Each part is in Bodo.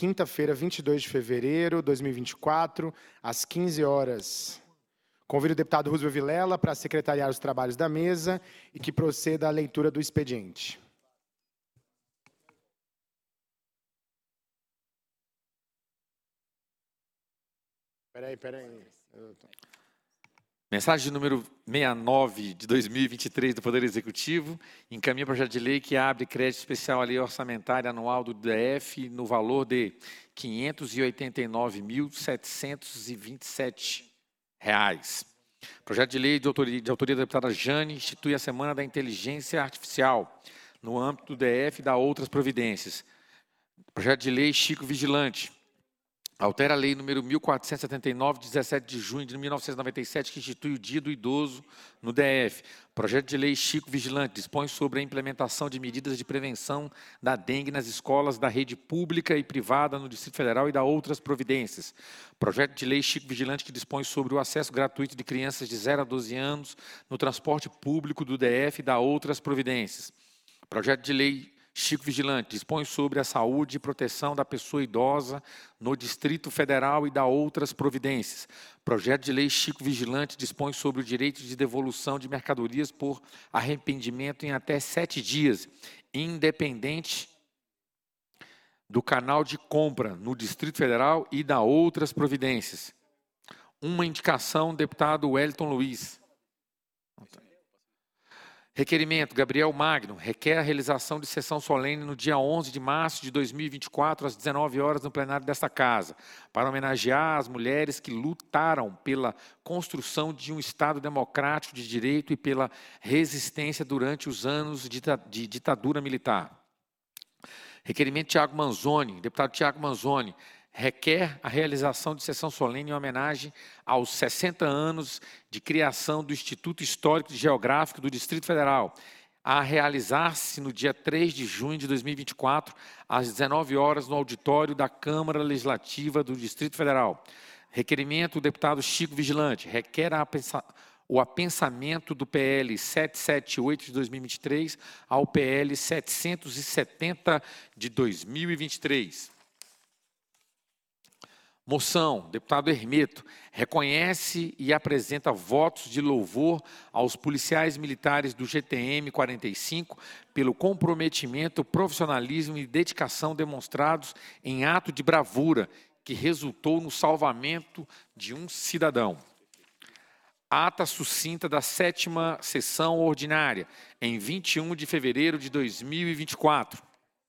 quinta-feira, 22 de fevereiro de 2024, às 15 horas. Convido o deputado Roosevelt Vilela para secretariar os trabalhos da mesa e que proceda à leitura do expediente. Peraí. Mensagem número 69 de 2023 do Poder Executivo, encaminha projeto de lei que abre crédito especial à lei orçamentária anual do DF no valor de R$ 589.727. Projeto de lei de autoria da deputada Jane institui a Semana da Inteligência Artificial no âmbito do DF e dá outras providências. Projeto de lei Chico Vigilante. Altera a lei número 1479, de 17 de junho de 1997, que institui o Dia do Idoso no DF. Projeto de lei Chico Vigilante dispõe sobre a implementação de medidas de prevenção da dengue nas escolas da rede pública e privada no Distrito Federal e dá outras providências. Projeto de lei Chico Vigilante que dispõe sobre o acesso gratuito de crianças de 0 a 12 anos no transporte público do DF e dá outras providências. Projeto de lei Chico Vigilante dispõe sobre a saúde e proteção da pessoa idosa no Distrito Federal e dá outras providências. Projeto de lei Chico Vigilante dispõe sobre o direito de devolução de mercadorias por arrependimento em até 7 dias, independente do canal de compra no Distrito Federal e dá outras providências. Uma indicação, deputado Wellington Luiz. Requerimento, Gabriel Magno, requer a realização de sessão solene no dia 11 de março de 2024, às 19 horas, no plenário desta Casa, para homenagear as mulheres que lutaram pela construção de um Estado democrático de direito e pela resistência durante os anos de ditadura militar. Requerimento, Tiago Manzoni, deputado Tiago Manzoni, requer a realização de sessão solene em homenagem aos 60 anos de criação do Instituto Histórico e Geográfico do Distrito Federal, a realizar-se no dia 3 de junho de 2024, às 19 horas, no auditório da Câmara Legislativa do Distrito Federal. Requerimento do deputado Chico Vigilante, requer o apensamento do PL 778 de 2023 ao PL 770 de 2023. Moção, deputado Hermeto, reconhece e apresenta votos de louvor aos policiais militares do GTM 45 pelo comprometimento, profissionalismo e dedicação demonstrados em ato de bravura que resultou no salvamento de um cidadão. Ata sucinta da 7ª sessão ordinária, em 21 de fevereiro de 2024.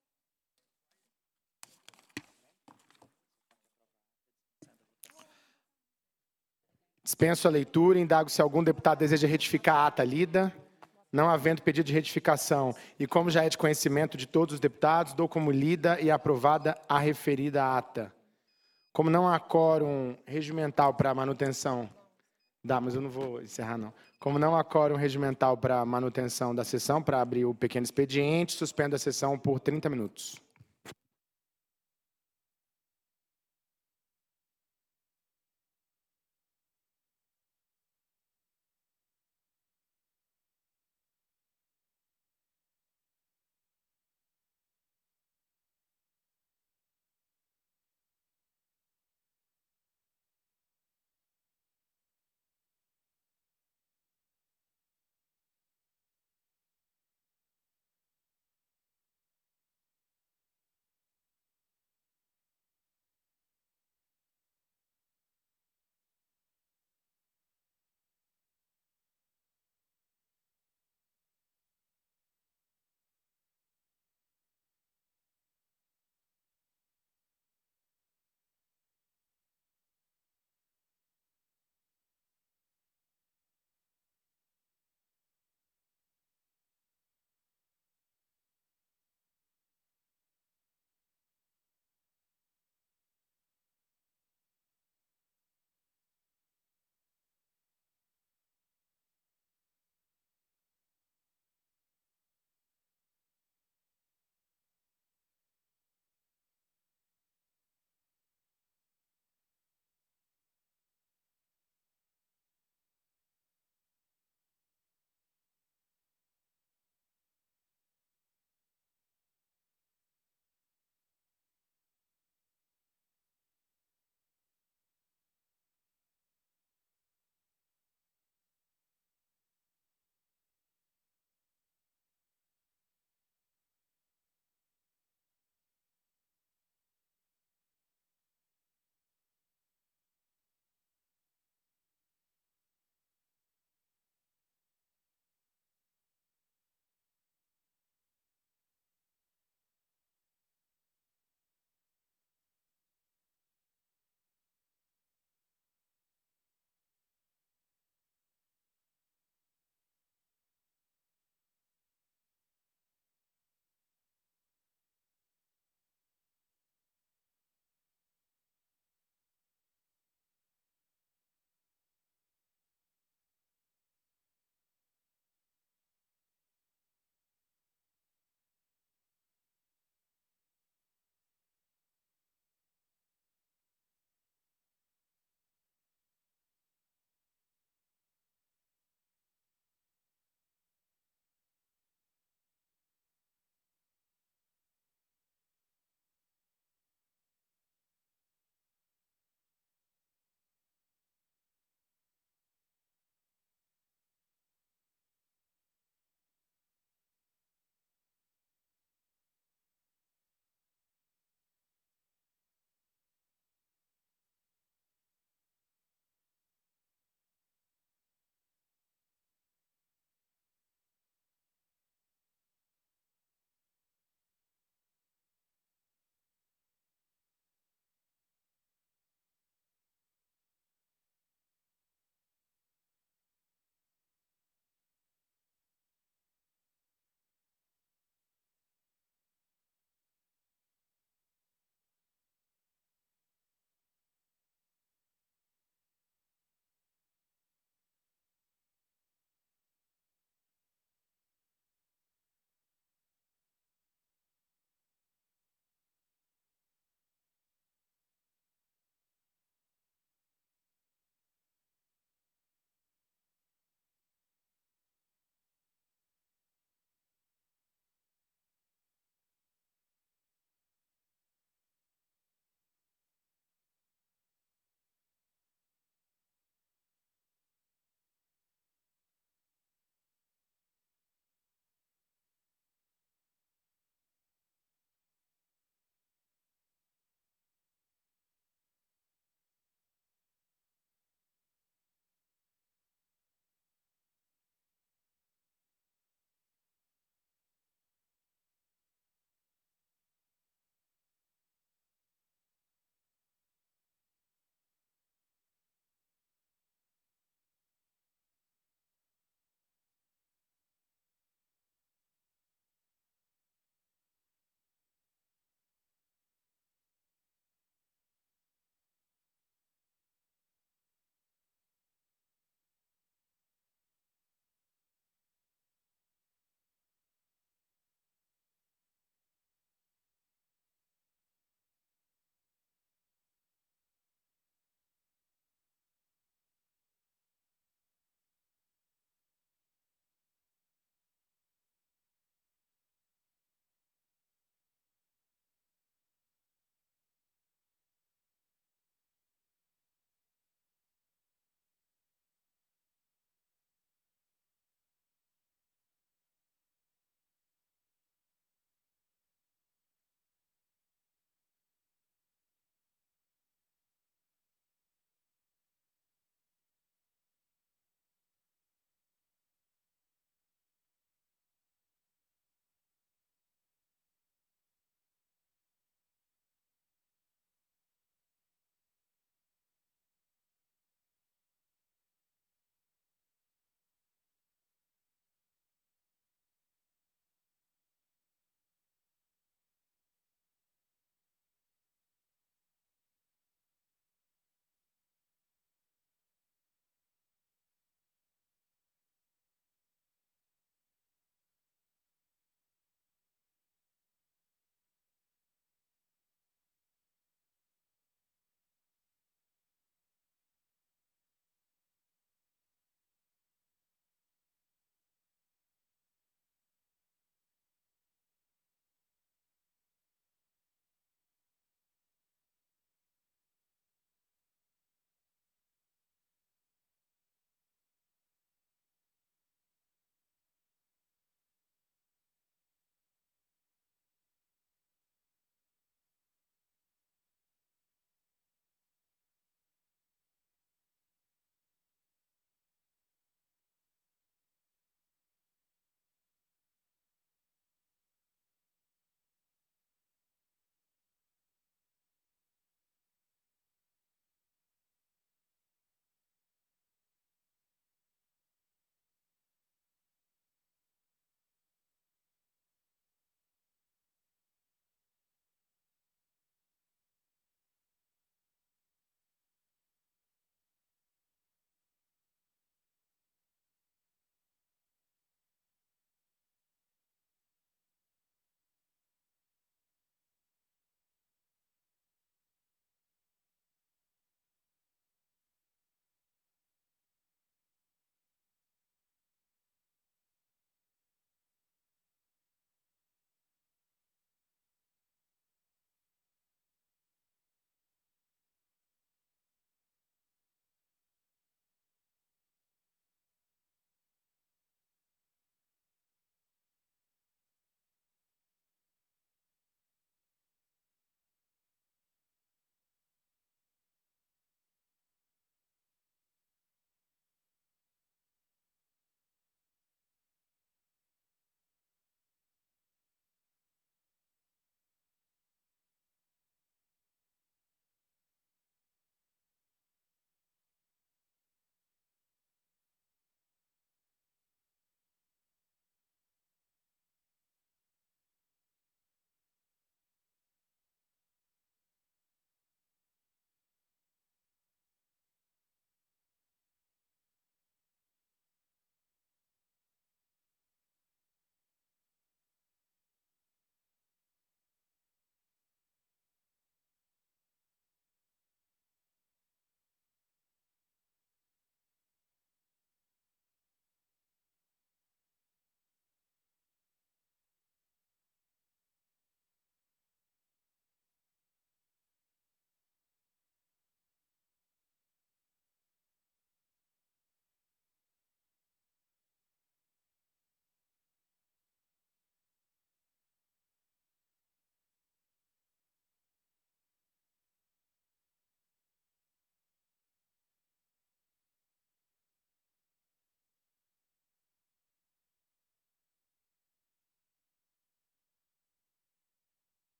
Dispenso a leitura e indago se algum deputado deseja retificar a ata lida. Não havendo pedido de retificação e como já é de conhecimento de todos os deputados, dou como lida e aprovada a referida ata. Como não há quórum regimental para manutenção... mas eu não vou encerrar, não. Como não há quórum regimental para manutenção da sessão, para abrir o pequeno expediente, suspendo a sessão por 30 minutos.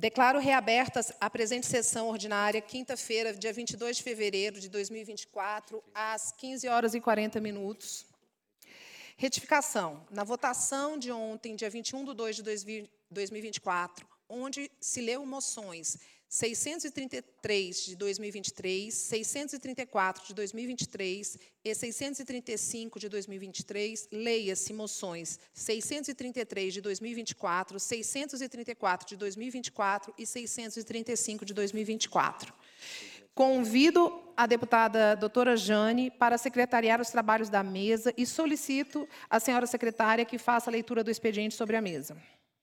Declaro reabertas a presente sessão ordinária, quinta-feira, dia 22 de fevereiro de 2024, às 15h40. Retificação. Na votação de ontem, dia 21/2 de 2024, onde se leu moções 633 de 2023, 634 de 2023 e 635 de 2023, leia-se moções 633 de 2024, 634 de 2024 e 635 de 2024. Convido a deputada doutora Jane para secretariar os trabalhos da mesa e solicito à senhora secretária que faça a leitura do expediente sobre a mesa.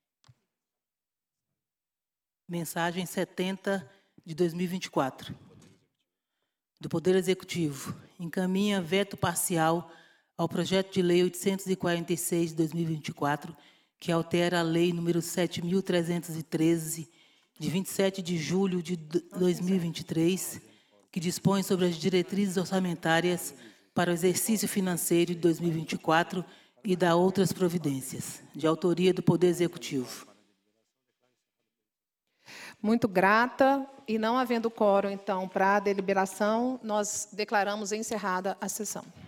Mensagem 70 de 2024. Do Poder Executivo. Encaminha veto parcial ao projeto de lei 846 de 2024, que altera a lei número 7.313, de 27 de julho de 2023, que dispõe sobre as diretrizes orçamentárias para o exercício financeiro de 2024 e da outras providências, de autoria do Poder Executivo. Muito grata. E não havendo quórum, então, para a deliberação, nós declaramos encerrada a sessão.